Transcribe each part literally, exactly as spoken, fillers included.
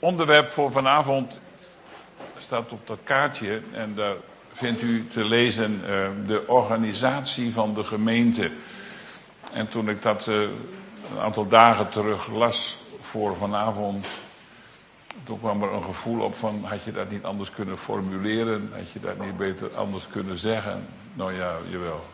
onderwerp voor vanavond staat op dat kaartje en daar vindt u te lezen uh, de organisatie van de gemeente. En toen ik dat uh, een aantal dagen terug las voor vanavond, toen kwam er een gevoel op van, had je dat niet anders kunnen formuleren? Had je dat niet beter anders kunnen zeggen? Nou ja, jawel.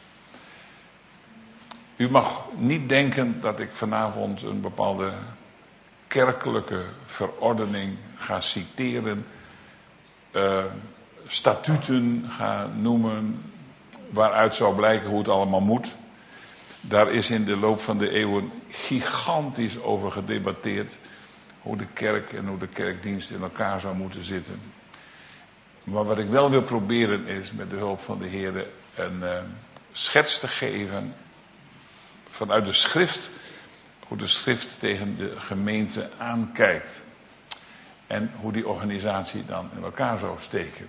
U mag niet denken dat ik vanavond een bepaalde kerkelijke verordening ga citeren, uh, statuten ga noemen, waaruit zou blijken hoe het allemaal moet. Daar is in de loop van de eeuwen gigantisch over gedebatteerd, hoe de kerk en hoe de kerkdienst in elkaar zou moeten zitten. Maar wat ik wel wil proberen is met de hulp van de Heer een uh, schets te geven vanuit de schrift, hoe de schrift tegen de gemeente aankijkt. En hoe die organisatie dan in elkaar zou steken.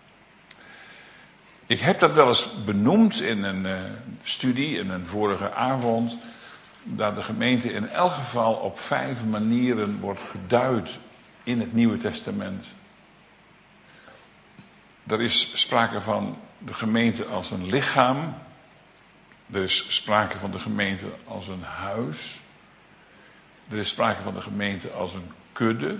Ik heb dat wel eens benoemd in een uh, studie, in een vorige avond, dat de gemeente in elk geval op vijf manieren wordt geduid in het Nieuwe Testament. Er is sprake van de gemeente als een lichaam. Er is sprake van de gemeente als een huis. Er is sprake van de gemeente als een kudde.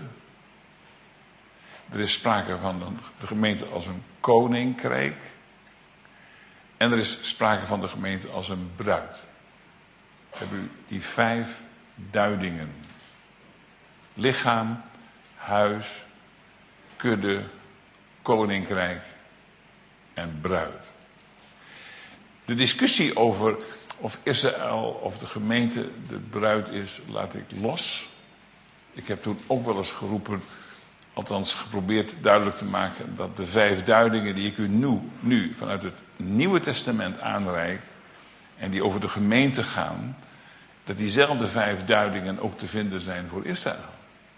Er is sprake van de gemeente als een koninkrijk. En er is sprake van de gemeente als een bruid. Hebben u die vijf duidingen. Lichaam, huis, kudde, koninkrijk en bruid. De discussie over of Israël of de gemeente de bruid is, laat ik los. Ik heb toen ook wel eens geroepen, althans geprobeerd duidelijk te maken, dat de vijf duidingen die ik u nu, nu vanuit het Nieuwe Testament aanreik en die over de gemeente gaan, dat diezelfde vijf duidingen ook te vinden zijn voor Israël.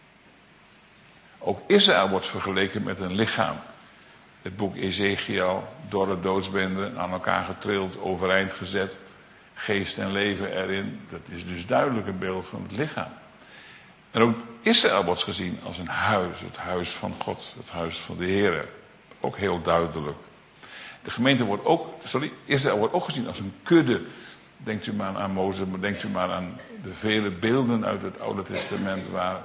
Ook Israël wordt vergeleken met een lichaam. Het boek Ezekiel, dorre doodsbeenderen, aan elkaar getrild, overeind gezet, geest en leven erin. Dat is dus duidelijk een beeld van het lichaam. En ook Israël wordt gezien als een huis, het huis van God, het huis van de Heer. Ook heel duidelijk. De gemeente wordt ook, sorry, Israël wordt ook gezien als een kudde. Denkt u maar aan Mozes, maar denkt u maar aan de vele beelden uit het Oude Testament, waar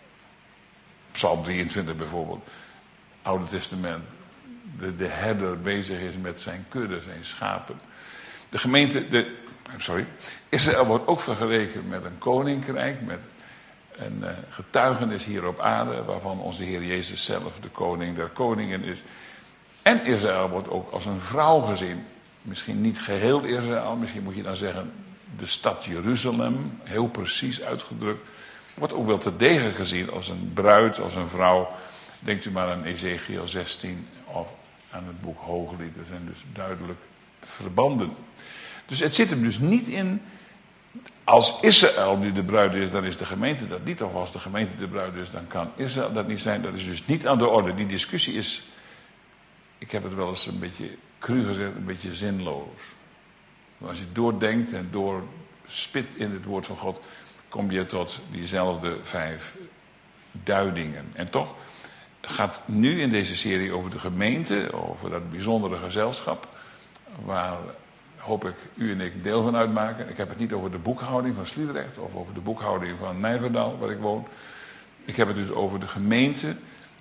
Psalm drieëntwintig bijvoorbeeld, Oude Testament, de, de herder bezig is met zijn kudde, zijn schapen. De gemeente, de, sorry, Israël wordt ook vergeleken met een koninkrijk, met een uh, getuigenis hier op aarde, waarvan onze Heer Jezus zelf de koning der koningen is. En Israël wordt ook als een vrouw gezien. Misschien niet geheel Israël, misschien moet je dan zeggen de stad Jeruzalem, heel precies uitgedrukt. Wordt ook wel terdege gezien als een bruid, als een vrouw. Denkt u maar aan Ezekiel zestien of aan het boek Hooglied. Er zijn dus duidelijk verbanden. Dus het zit hem dus niet in, als Israël nu de bruid is, dan is de gemeente dat niet. Of als de gemeente de bruid is, dan kan Israël dat niet zijn. Dat is dus niet aan de orde. Die discussie is, ik heb het wel eens een beetje cru gezegd, een beetje zinloos. Maar als je doordenkt en doorspit in het woord van God, kom je tot diezelfde vijf duidingen. En toch gaat nu in deze serie over de gemeente, over dat bijzondere gezelschap, waar hoop ik u en ik deel van uitmaken. Ik heb het niet over de boekhouding van Sliedrecht of over de boekhouding van Nijverdal, waar ik woon. Ik heb het dus over de gemeente.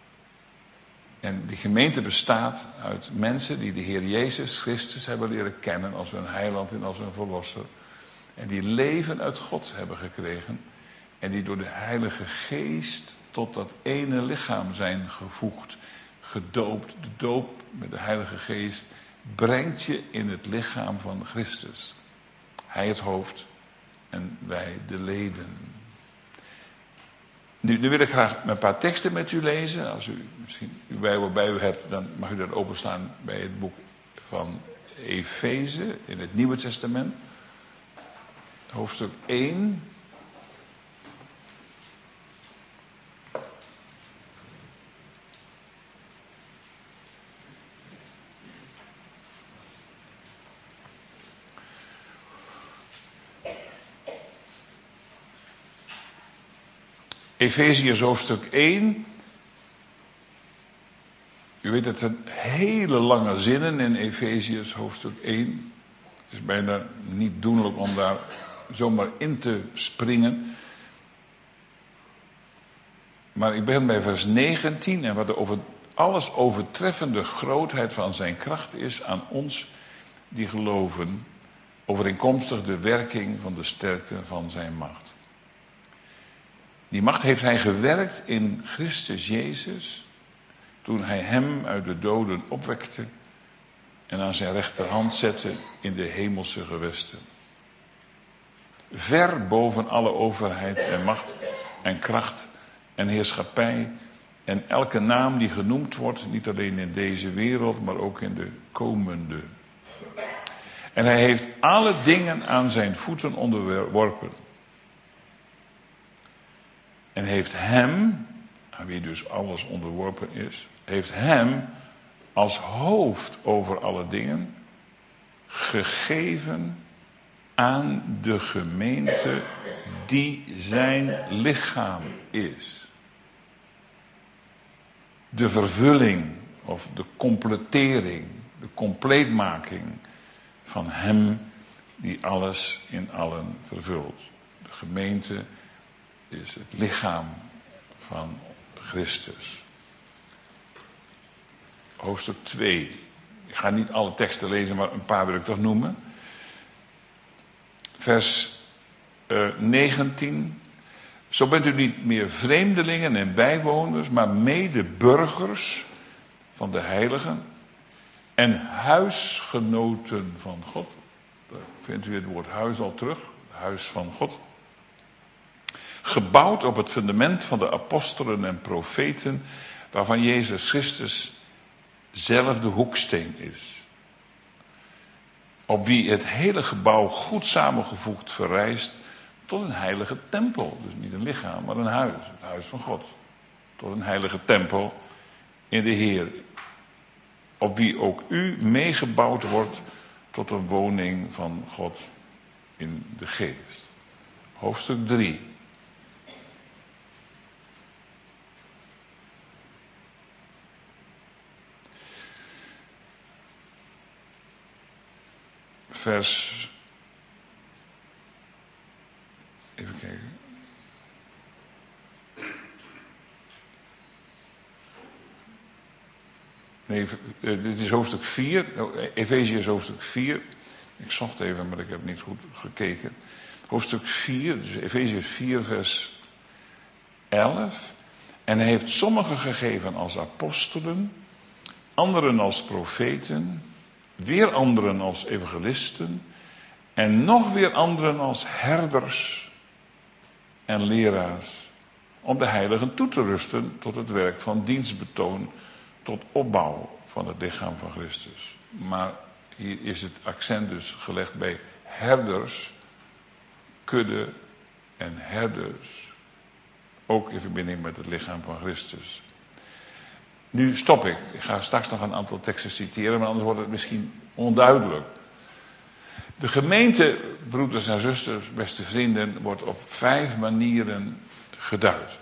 En die gemeente bestaat uit mensen die de Heer Jezus Christus hebben leren kennen als hun heiland en als hun verlosser. En die leven uit God hebben gekregen. En die door de Heilige Geest tot dat ene lichaam zijn gevoegd. Gedoopt. De doop met de Heilige Geest brengt je in het lichaam van Christus. Hij het hoofd en wij de leden. Nu, nu wil ik graag een paar teksten met u lezen. Als u misschien uw Bijbel bij u hebt, dan mag u dat openslaan bij het boek van Efeze in het Nieuwe Testament. Hoofdstuk één. Efeziërs hoofdstuk één. U weet, het zijn hele lange zinnen in Efeziërs hoofdstuk één. Het is bijna niet doenlijk om daar zomaar in te springen. Maar ik ben bij vers negentien en wat de over, alles overtreffende grootheid van zijn kracht is aan ons die geloven, overeenkomstig de werking van de sterkte van zijn macht. Die macht heeft hij gewerkt in Christus Jezus, toen hij hem uit de doden opwekte en aan zijn rechterhand zette in de hemelse gewesten. Ver boven alle overheid en macht en kracht en heerschappij en elke naam die genoemd wordt, niet alleen in deze wereld, maar ook in de komende. En hij heeft alle dingen aan zijn voeten onderworpen. En heeft hem, aan wie dus alles onderworpen is, heeft hem als hoofd over alle dingen gegeven aan de gemeente die zijn lichaam is. De vervulling of de completering, de compleetmaking van hem die alles in allen vervult. De gemeente is het lichaam van Christus. Hoofdstuk twee. Ik ga niet alle teksten lezen, maar een paar wil ik toch noemen. Vers uh, negentien. Zo bent u niet meer vreemdelingen en bijwoners, maar medeburgers van de heiligen en huisgenoten van God. Daar vindt u het woord huis al terug, huis van God. Gebouwd op het fundament van de apostelen en profeten, waarvan Jezus Christus zelf de hoeksteen is. Op wie het hele gebouw goed samengevoegd verrijst tot een heilige tempel. Dus niet een lichaam, maar een huis. Het huis van God. Tot een heilige tempel in de Heer. Op wie ook u meegebouwd wordt tot een woning van God in de geest. Hoofdstuk drie. Vers. Even kijken. Nee, dit is hoofdstuk vier. Efeziërs hoofdstuk vier. Ik zocht even, maar ik heb niet goed gekeken. Hoofdstuk vier, dus Efeziërs vier, vers elf. En hij heeft sommigen gegeven als apostelen, anderen als profeten, weer anderen als evangelisten en nog weer anderen als herders en leraars, om de heiligen toe te rusten tot het werk van dienstbetoon, tot opbouw van het lichaam van Christus. Maar hier is het accent dus gelegd bij herders, kudde en herders, ook in verbinding met het lichaam van Christus. Nu stop ik. Ik ga straks nog een aantal teksten citeren, maar anders wordt het misschien onduidelijk. De gemeente, broeders en zusters, beste vrienden, wordt op vijf manieren geduid.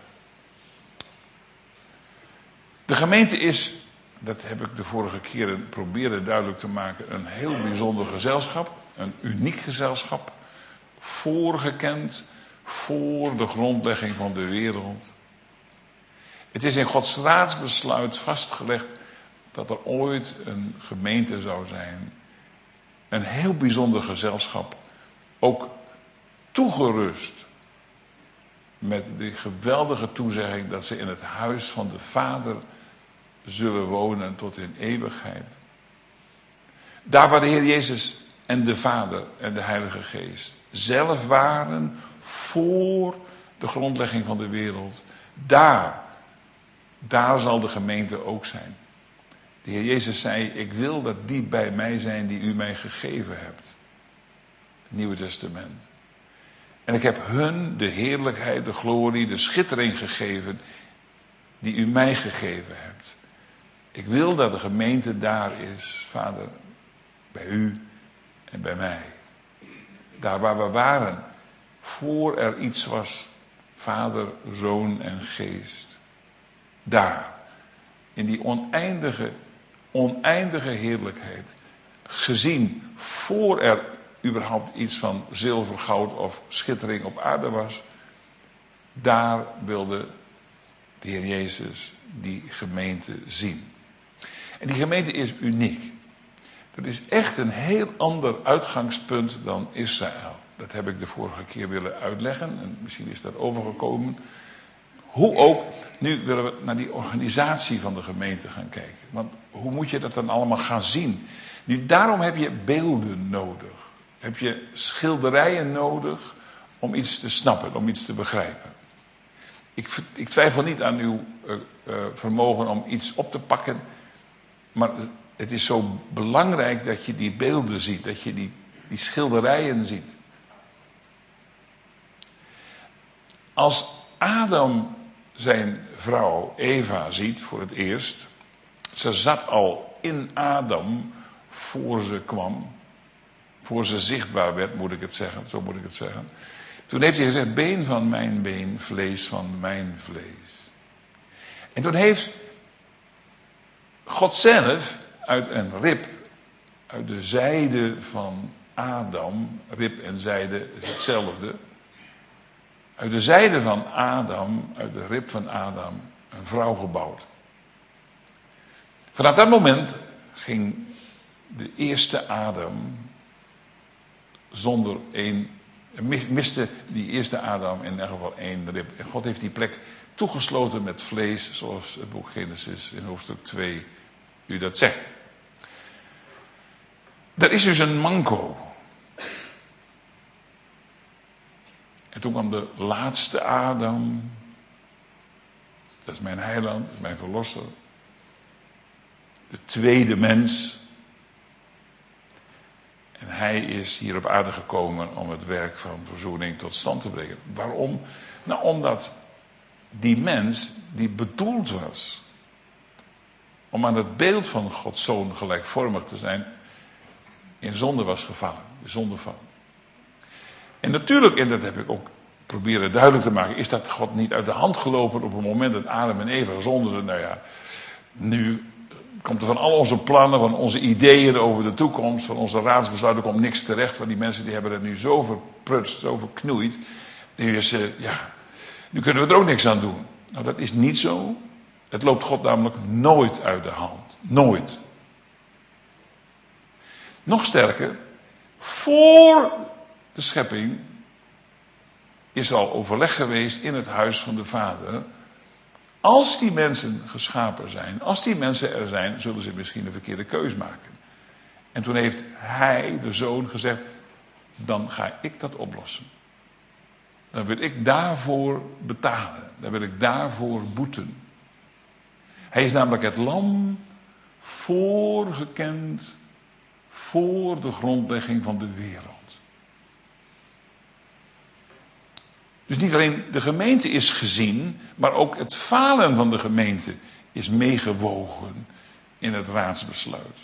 De gemeente is, dat heb ik de vorige keren proberen duidelijk te maken, een heel bijzonder gezelschap, een uniek gezelschap, voorgekend voor de grondlegging van de wereld. Het is in Gods raadsbesluit vastgelegd dat er ooit een gemeente zou zijn. Een heel bijzonder gezelschap. Ook toegerust met die geweldige toezegging dat ze in het huis van de Vader zullen wonen tot in eeuwigheid. Daar waar de Heer Jezus en de Vader en de Heilige Geest zelf waren voor de grondlegging van de wereld. Daar, daar zal de gemeente ook zijn. De Heer Jezus zei, ik wil dat die bij mij zijn die u mij gegeven hebt. Het Nieuwe Testament. En ik heb hun de heerlijkheid, de glorie, de schittering gegeven die u mij gegeven hebt. Ik wil dat de gemeente daar is, Vader, bij u en bij mij. Daar waar we waren, voor er iets was Vader, Zoon en Geest. Daar, in die oneindige, oneindige heerlijkheid. Gezien voor er überhaupt iets van zilver, goud of schittering op aarde was. Daar wilde de Heer Jezus die gemeente zien. En die gemeente is uniek. Dat is echt een heel ander uitgangspunt dan Israël. Dat heb ik de vorige keer willen uitleggen. En misschien is dat overgekomen. Hoe ook, nu willen we naar die organisatie van de gemeente gaan kijken. Want hoe moet je dat dan allemaal gaan zien? Nu, daarom heb je beelden nodig. Heb je schilderijen nodig om iets te snappen, om iets te begrijpen. Ik, ik twijfel niet aan uw uh, uh, vermogen om iets op te pakken. Maar het is zo belangrijk dat je die beelden ziet. Dat je die, die schilderijen ziet. Als Adam zijn vrouw Eva ziet voor het eerst. Ze zat al in Adam voor ze kwam. Voor ze zichtbaar werd, moet ik het zeggen. Zo moet ik het zeggen. Toen heeft hij gezegd, been van mijn been, vlees van mijn vlees. En toen heeft God zelf uit een rib, uit de zijde van Adam, rib en zijde is hetzelfde. Uit de zijde van Adam, uit de rib van Adam, een vrouw gebouwd. Vanaf dat moment ging de eerste Adam zonder één, miste die eerste Adam in elk geval één rib. En God heeft die plek toegesloten met vlees, zoals het boek Genesis in hoofdstuk twee u dat zegt. Er is dus een manco. En toen kwam de laatste Adam. Dat is mijn heiland, dat is mijn verlosser. De tweede mens. En hij is hier op aarde gekomen om het werk van verzoening tot stand te brengen. Waarom? Nou, omdat die mens die bedoeld was om aan het beeld van Gods Zoon gelijkvormig te zijn, in zonde was gevallen. De zonde van. En natuurlijk, en dat heb ik ook proberen duidelijk te maken, is dat God niet uit de hand gelopen op het moment dat Adam en Eva zondigden. Nou ja, nu komt er van al onze plannen, van onze ideeën over de toekomst, van onze raadsbesluiten, komt niks terecht. Want die mensen die hebben het nu zo verprutst, zo verknoeid. Nu is, uh, ja, nu kunnen we er ook niks aan doen. Nou, dat is niet zo. Het loopt God namelijk nooit uit de hand. Nooit. Nog sterker, voor de schepping is al overleg geweest in het huis van de Vader. Als die mensen geschapen zijn, als die mensen er zijn, zullen ze misschien een verkeerde keus maken. En toen heeft hij, de Zoon, gezegd, dan ga ik dat oplossen. Dan wil ik daarvoor betalen. Dan wil ik daarvoor boeten. Hij is namelijk het lam voorgekend voor de grondlegging van de wereld. Dus niet alleen de gemeente is gezien, maar ook het falen van de gemeente is meegewogen in het raadsbesluit.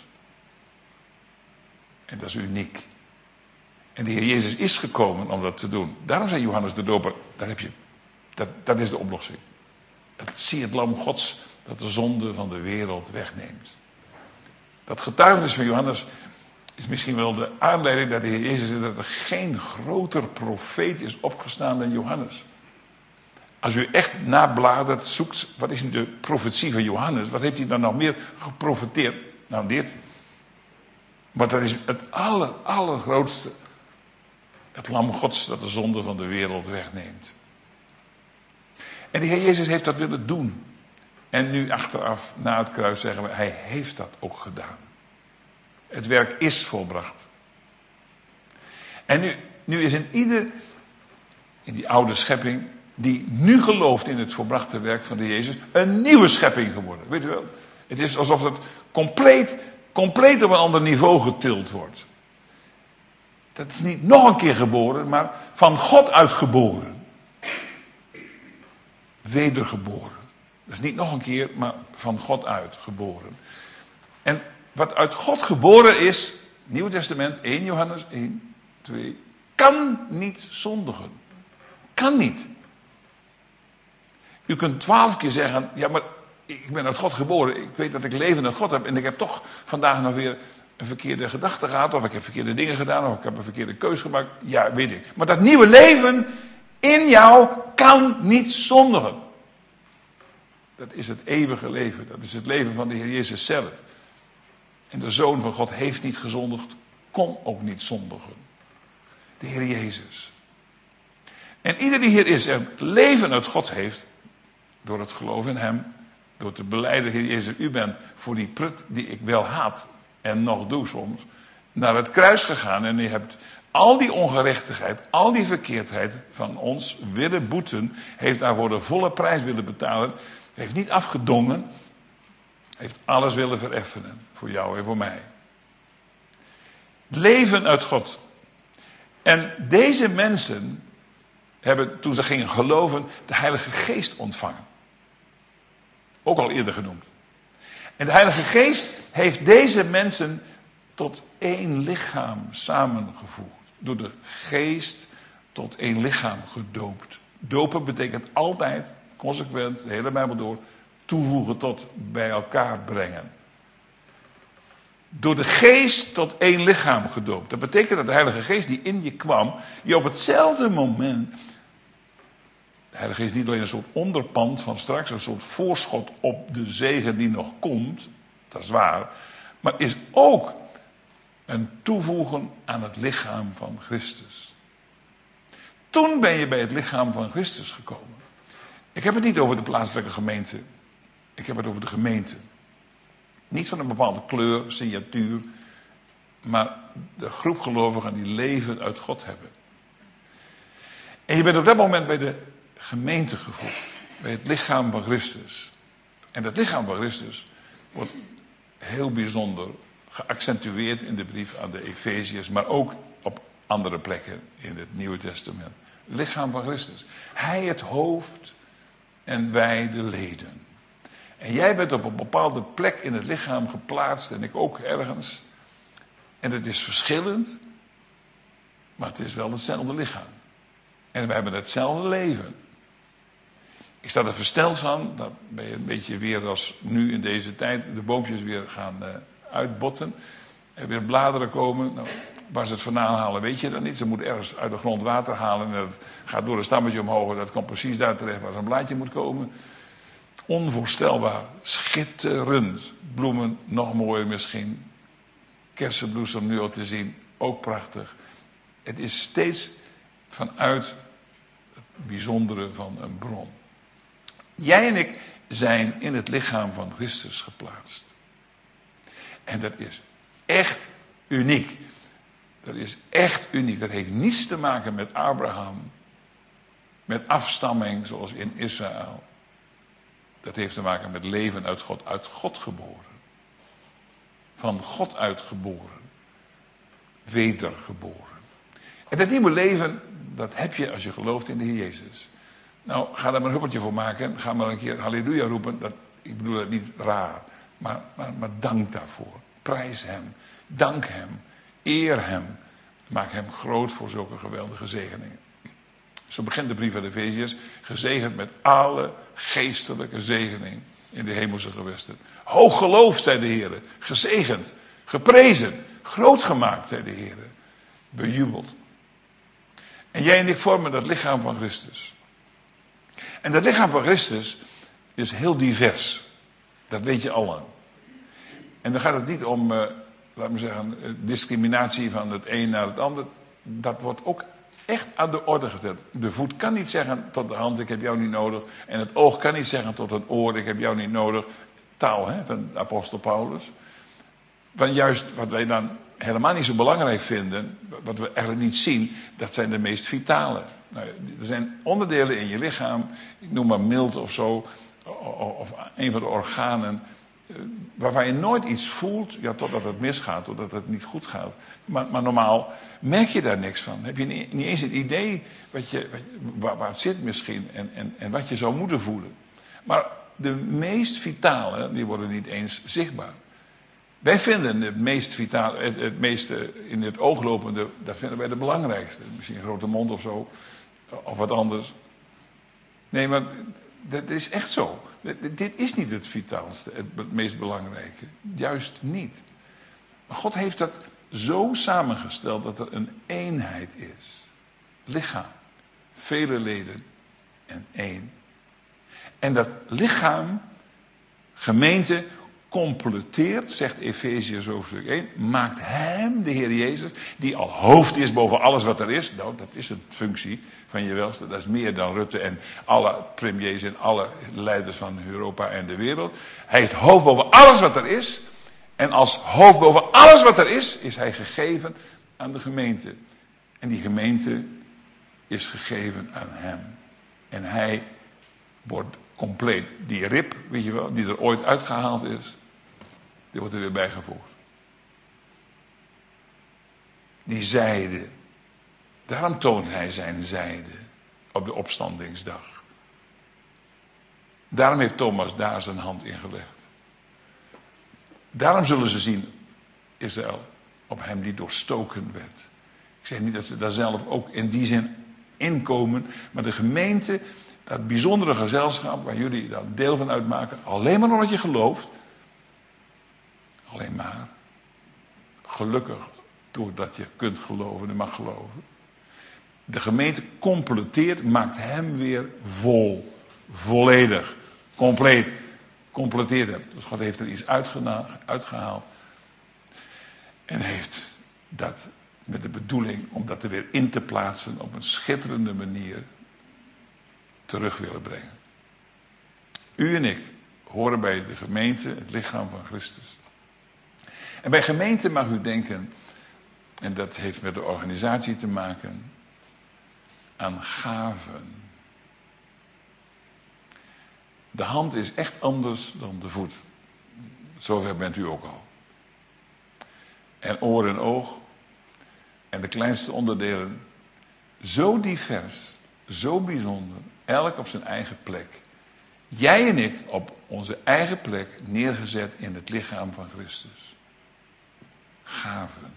En dat is uniek. En de Heer Jezus is gekomen om dat te doen. Daarom zei Johannes de Doper, daar heb je, dat, dat is de oplossing. Zie het lam Gods dat de zonde van de wereld wegneemt. Dat getuigenis van Johannes is misschien wel de aanleiding dat de Heer Jezus zegt dat er geen groter profeet is opgestaan dan Johannes. Als u echt nabladert, zoekt, wat is nu de profetie van Johannes? Wat heeft hij dan nog meer geprofeteerd? Nou, dit. Maar dat is het aller, allergrootste. Het lam Gods dat de zonde van de wereld wegneemt. En de Heer Jezus heeft dat willen doen. En nu achteraf, na het kruis, zeggen we, hij heeft dat ook gedaan. Het werk is volbracht. En nu, nu is in ieder, in die oude schepping, die nu gelooft in het volbrachte werk van de Jezus, een nieuwe schepping geworden. Weet u wel? Het is alsof het compleet, compleet op een ander niveau getild wordt. Dat is niet nog een keer geboren, maar van God uitgeboren. Wedergeboren. Dat is niet nog een keer, maar van God uitgeboren. En wat uit God geboren is, Nieuw Testament, eerste Johannes één, twee, kan niet zondigen. Kan niet. U kunt twaalf keer zeggen, ja maar ik ben uit God geboren. Ik weet dat ik leven uit God heb. En ik heb toch vandaag nog weer een verkeerde gedachte gehad. Of ik heb verkeerde dingen gedaan. Of ik heb een verkeerde keus gemaakt. Ja, weet ik. Maar dat nieuwe leven in jou kan niet zondigen. Dat is het eeuwige leven. Dat is het leven van de Heer Jezus zelf. En de Zoon van God heeft niet gezondigd. Kon ook niet zondigen. De Heer Jezus. En ieder die hier is en leven uit God heeft. Door het geloof in hem. Door te belijden, Heer Jezus, u bent voor die prut die ik wel haat. En nog doe soms. Naar het kruis gegaan. En u hebt al die ongerechtigheid. Al die verkeerdheid van ons willen boeten. Heeft daarvoor de volle prijs willen betalen. Heeft niet afgedongen. Heeft alles willen vereffenen. Voor jou en voor mij. Leven uit God. En deze mensen hebben, toen ze gingen geloven, de Heilige Geest ontvangen. Ook al eerder genoemd. En de Heilige Geest heeft deze mensen tot één lichaam samengevoegd. Door de Geest tot één lichaam gedoopt. Dopen betekent altijd, consequent, de hele Bijbel door, toevoegen tot bij elkaar brengen. Door de Geest tot één lichaam gedoopt. Dat betekent dat de Heilige Geest die in je kwam, je op hetzelfde moment. De Heilige Geest is niet alleen een soort onderpand van straks, een soort voorschot op de zegen die nog komt. Dat is waar. Maar is ook een toevoegen aan het lichaam van Christus. Toen ben je bij het lichaam van Christus gekomen. Ik heb het niet over de plaatselijke gemeente. Ik heb het over de gemeente. Niet van een bepaalde kleur, signatuur. Maar de groep gelovigen die leven uit God hebben. En je bent op dat moment bij de gemeente gevoegd. Bij het lichaam van Christus. En dat lichaam van Christus wordt heel bijzonder geaccentueerd in de brief aan de Efeziërs. Maar ook op andere plekken in het Nieuwe Testament. Het lichaam van Christus. Hij het hoofd en wij de leden. En jij bent op een bepaalde plek in het lichaam geplaatst. En ik ook ergens. En het is verschillend. Maar het is wel hetzelfde lichaam. En we hebben hetzelfde leven. Ik sta er versteld van. Dan ben je een beetje weer als nu in deze tijd. De boompjes weer gaan uh, uitbotten. Er weer bladeren komen. Nou, waar ze het vandaan halen weet je dan niet. Ze moeten ergens uit de grond water halen. En dat gaat door een stammetje omhoog. En dat komt precies daar terecht waar zo'n blaadje moet komen. Onvoorstelbaar. Schitterend. Bloemen, nog mooier misschien. Kersenbloesem nu al te zien. Ook prachtig. Het is steeds vanuit het bijzondere van een bron. Jij en ik zijn in het lichaam van Christus geplaatst. En dat is echt uniek. Dat is echt uniek. Dat heeft niets te maken met Abraham. Met afstamming zoals in Israël. Dat heeft te maken met leven uit God. Uit God geboren. Van God uitgeboren. Wedergeboren. En dat nieuwe leven, dat heb je als je gelooft in de Heer Jezus. Nou, ga daar maar een huppeltje voor maken. Ga maar een keer halleluja roepen. Dat, ik bedoel dat niet raar. Maar, maar, maar dank daarvoor. Prijs hem. Dank hem. Eer hem. Maak hem groot voor zulke geweldige zegeningen. Zo begint de brief aan de Efeziërs. Gezegend met alle geestelijke zegening in de hemelse gewesten. Hoog geloofd, zei de Heer. Gezegend. Geprezen. Groot gemaakt, zei de Heer. Bejubeld. En jij en ik vormen dat lichaam van Christus. En dat lichaam van Christus is heel divers. Dat weet je al lang. En dan gaat het niet om, uh, laten we zeggen, discriminatie van het een naar het ander. Dat wordt ook echt aan de orde gezet. De voet kan niet zeggen tot de hand, ik heb jou niet nodig. En het oog kan niet zeggen tot het oor, ik heb jou niet nodig. Taal, hè, van de apostel Paulus. Want juist wat wij dan helemaal niet zo belangrijk vinden, wat we eigenlijk niet zien, dat zijn de meest vitale. Nou, er zijn onderdelen in je lichaam, ik noem maar milt of zo, of een van de organen, waarvan je nooit iets voelt, ja, totdat het misgaat, totdat het niet goed gaat. Maar, maar normaal merk je daar niks van. Heb je niet, niet eens het idee wat je, wat, waar, waar het zit misschien en, en, en wat je zou moeten voelen. Maar de meest vitale, die worden niet eens zichtbaar. Wij vinden het meest vitale, het, het meeste in het oog lopende, dat vinden wij de belangrijkste. Misschien een grote mond of zo, of wat anders. Nee, maar Dat is echt zo. Dit is niet het vitaalste, het meest belangrijke. Juist niet. Maar God heeft dat zo samengesteld dat er een eenheid is. Lichaam, vele leden en één. En dat lichaam, gemeente, completeert, zegt Efeziërs hoofdstuk één, maakt hem, de Heer Jezus, die al hoofd is boven alles wat er is. Nou, dat is een functie van je welste. Dat is meer dan Rutte en alle premiers en alle leiders van Europa en de wereld. Hij heeft hoofd boven alles wat er is. En als hoofd boven alles wat er is, is hij gegeven aan de gemeente. En die gemeente is gegeven aan hem. En hij wordt compleet. Die rib, weet je wel, die er ooit uitgehaald is, die wordt er weer bijgevoegd. Die zijde. Daarom toont hij zijn zijde op de opstandingsdag. Daarom heeft Thomas daar zijn hand in gelegd. Daarom zullen ze zien, Israël, op hem die doorstoken werd. Ik zeg niet dat ze daar zelf ook in die zin inkomen, maar de gemeente, dat bijzondere gezelschap waar jullie daar deel van uitmaken, alleen maar omdat je gelooft, alleen maar, gelukkig doordat je kunt geloven en mag geloven. De gemeente completeert, maakt hem weer vol, volledig, compleet, completeert hem. Dus God heeft er iets uitgehaald en heeft dat met de bedoeling om dat er weer in te plaatsen op een schitterende manier terug willen brengen. U en ik horen bij de gemeente, het lichaam van Christus. En bij gemeente mag u denken, en dat heeft met de organisatie te maken, aan gaven. De hand is echt anders dan de voet. Zover bent u ook al. En oor en oog. En de kleinste onderdelen. Zo divers. Zo bijzonder. Elk op zijn eigen plek. Jij en ik op onze eigen plek neergezet in het lichaam van Christus. Gaven.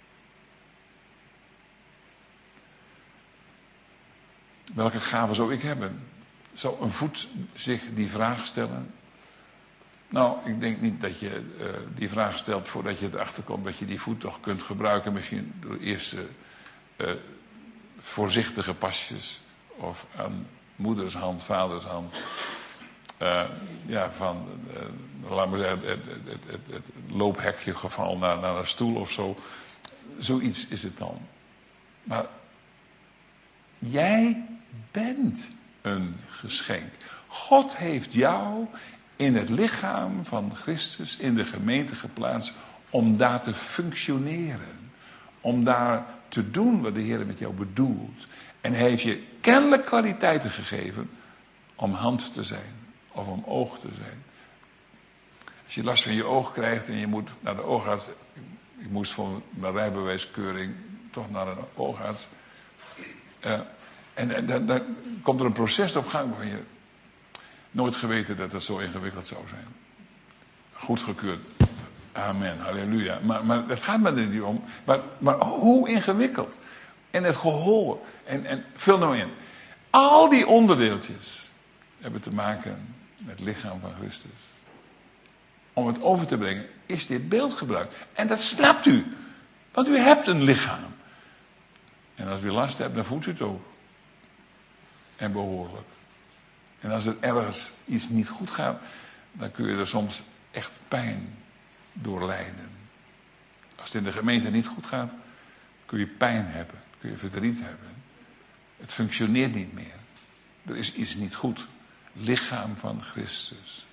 Welke gaven zou ik hebben? Zou een voet zich die vraag stellen? Nou, ik denk niet dat je uh, die vraag stelt voordat je erachter komt dat je die voet toch kunt gebruiken. Misschien door eerste uh, voorzichtige pasjes. Of aan moeders hand, vaders hand. Uh, ja, van, uh, laat maar zeggen, het, het, het, het, het loophekje geval naar, naar een stoel of zo. Zoiets is het dan. Maar jij bent een geschenk. God heeft jou in het lichaam van Christus, in de gemeente geplaatst, om daar te functioneren. Om daar te doen wat de Heer met jou bedoelt. En hij heeft je kennelijk kwaliteiten gegeven om hand te zijn. Of om oog te zijn. Als je last van je oog krijgt en je moet naar de oogarts. Ik moest voor mijn rijbewijskeuring toch naar een oogarts. Uh, en en dan, dan komt er een proces op gang waarvan je nooit geweten dat het zo ingewikkeld zou zijn. Goedgekeurd. Amen, halleluja. Maar, maar dat gaat me er niet om. Maar, maar hoe ingewikkeld. En het gehoor. En, en vul nou in. Al die onderdeeltjes hebben te maken met het lichaam van Christus. Om het over te brengen is dit beeldgebruik. En dat snapt u. Want u hebt een lichaam. En als u last hebt, dan voelt u het ook. En behoorlijk. En als er ergens iets niet goed gaat, dan kun je er soms echt pijn door lijden. Als het in de gemeente niet goed gaat, kun je pijn hebben. Kun je verdriet hebben. Het functioneert niet meer. Er is iets niet goed. Lichaam van Christus.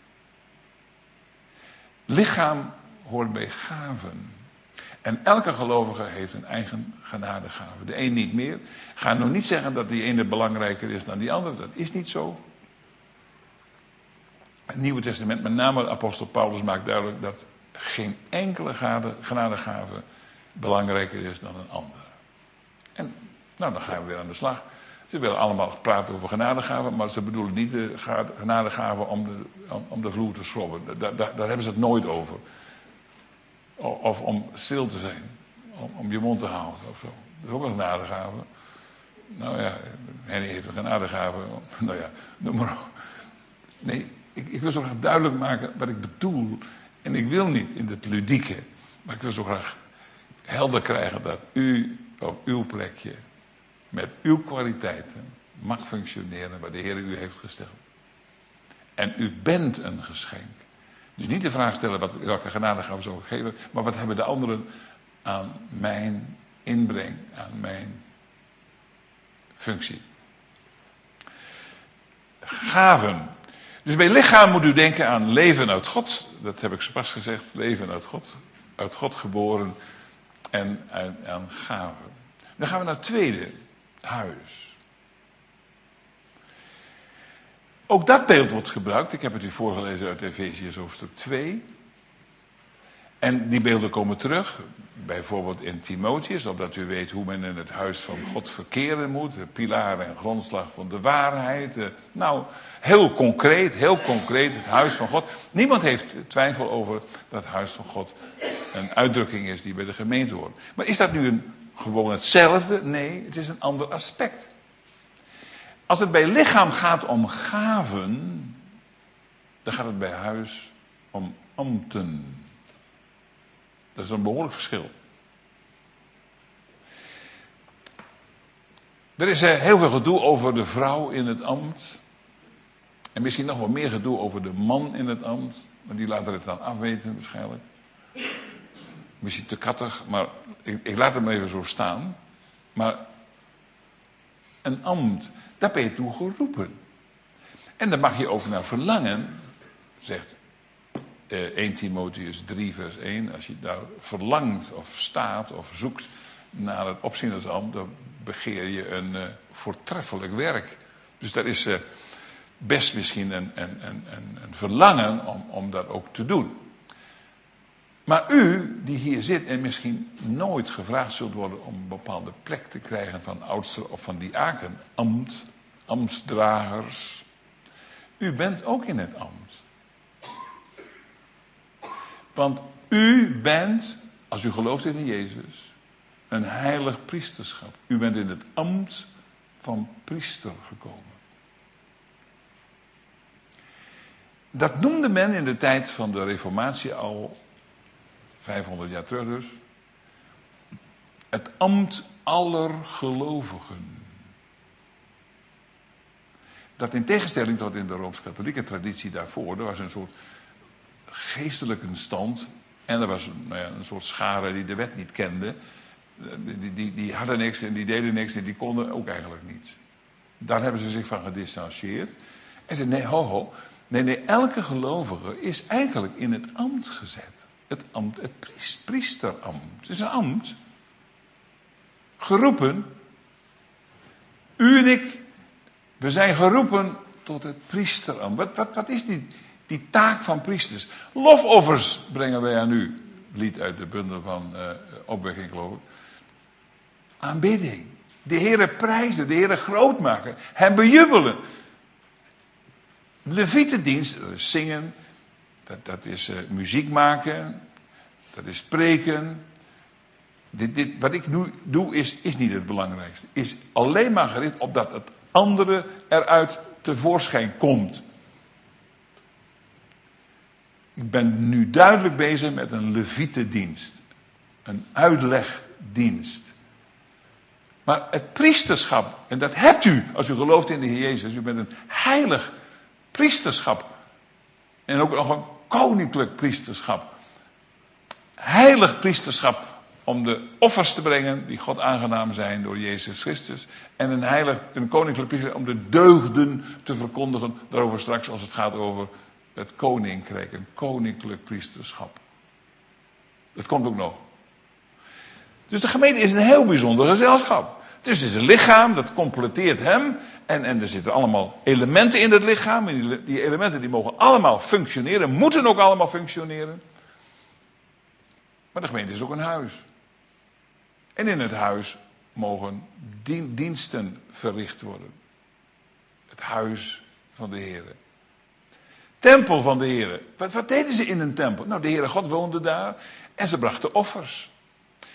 Lichaam hoort bij gaven. En elke gelovige heeft een eigen genadegave. De een niet meer. Ga nog niet zeggen dat die ene belangrijker is dan die andere. Dat is niet zo. Het Nieuwe Testament, met name de apostel Paulus, maakt duidelijk dat geen enkele genadegave belangrijker is dan een andere. En nou, dan gaan we weer aan de slag. Ze willen allemaal praten over genadegaven, maar ze bedoelen niet de genadegaven om de, om, om de vloer te schrobben. Daar, daar, daar hebben ze het nooit over. Of om stil te zijn. Om, om je mond te houden of zo. Dat is ook een genadegave. Nou ja, Henny heeft een genadegave. Nou ja, noem maar op. Nee, ik, ik wil zo graag duidelijk maken wat ik bedoel. En ik wil niet in het ludieke. Maar ik wil zo graag helder krijgen dat u op uw plekje, met uw kwaliteiten, mag functioneren waar de Heer u heeft gesteld. En u bent een geschenk. Dus niet de vraag stellen wat, welke genade gaan we zo geven, maar wat hebben de anderen aan mijn inbreng, aan mijn functie. Gaven. Dus bij lichaam moet u denken aan leven uit God. Dat heb ik zo pas gezegd. Leven uit God. Uit God geboren. En aan, aan gaven. Dan gaan we naar het tweede. Huis. Ook dat beeld wordt gebruikt. Ik heb het u voorgelezen uit Efeziërs hoofdstuk twee. En die beelden komen terug. Bijvoorbeeld in Timotheus. Opdat u weet hoe men in het huis van God verkeren moet. De pilaar en grondslag van de waarheid. Nou, heel concreet, heel concreet het huis van God. Niemand heeft twijfel over dat het huis van God een uitdrukking is die bij de gemeente hoort. Maar is dat nu een, gewoon hetzelfde? Nee, het is een ander aspect. Als het bij lichaam gaat om gaven, dan gaat het bij huis om ambten. Dat is een behoorlijk verschil. Er is heel veel gedoe over de vrouw in het ambt. En misschien nog wel meer gedoe over de man in het ambt. Maar die laten het dan afweten waarschijnlijk. Misschien te kattig, maar ik, ik laat het maar even zo staan. Maar een ambt, daar ben je toe geroepen. En daar mag je ook naar verlangen, zegt eh, eerste Timotheus drie vers één. Als je daar verlangt of staat of zoekt naar het opzienersambt, dan begeer je een uh, voortreffelijk werk. Dus daar is uh, best misschien een, een, een, een verlangen om, om dat ook te doen. Maar u, die hier zit en misschien nooit gevraagd zult worden om een bepaalde plek te krijgen van oudste of van diaken, ambt, ambtsdragers. U bent ook in het ambt. Want u bent, als u gelooft in Jezus, een heilig priesterschap. U bent in het ambt van priester gekomen. Dat noemde men in de tijd van de Reformatie al, vijfhonderd jaar terug dus, het ambt aller gelovigen. Dat in tegenstelling tot in de Rooms-Katholieke traditie daarvoor, er was een soort geestelijke stand en er was nou ja, een soort schare die de wet niet kende. Die, die, die hadden niks en die deden niks en die konden ook eigenlijk niets. Daar hebben ze zich van gedistanceerd. En zeiden, nee, ho, ho. Nee, nee, elke gelovige is eigenlijk in het ambt gezet. Het ambt, het priest, priesterambt. Het is een ambt. Geroepen. U en ik, we zijn geroepen tot het priesterambt. Wat, wat, wat is die, die taak van priesters? Lofoffers brengen wij aan u. Lied uit de bundel van uh, opwekking, geloof ik. Aanbidding. De Heere prijzen, de Heere groot maken. Hem bejubelen. Levietendienst, dat is zingen. Dat, dat is uh, muziek maken. Dat is spreken. Dit, dit, wat ik nu doe is, is niet het belangrijkste. Is alleen maar gericht op dat het andere eruit tevoorschijn komt. Ik ben nu duidelijk bezig met een levietendienst. Een uitlegdienst. Maar het priesterschap, en dat hebt u als u gelooft in de Heer Jezus. U bent een heilig priesterschap. En ook nog een koninklijk priesterschap. Heilig priesterschap om de offers te brengen die God aangenaam zijn door Jezus Christus. En een heilig, een koninklijk priesterschap om de deugden te verkondigen. Daarover straks als het gaat over het koninkrijk. Een koninklijk priesterschap. Dat komt ook nog. Dus de gemeente is een heel bijzonder gezelschap. Dus het is een lichaam, dat completeert hem. En, en er zitten allemaal elementen in het lichaam. En die, die elementen die mogen allemaal functioneren. Moeten ook allemaal functioneren. Maar de gemeente is ook een huis. En in het huis mogen dien, diensten verricht worden. Het huis van de Heer. Tempel van de Heer. Wat, wat deden ze in een tempel? Nou, de Heere God woonde daar. En ze brachten offers.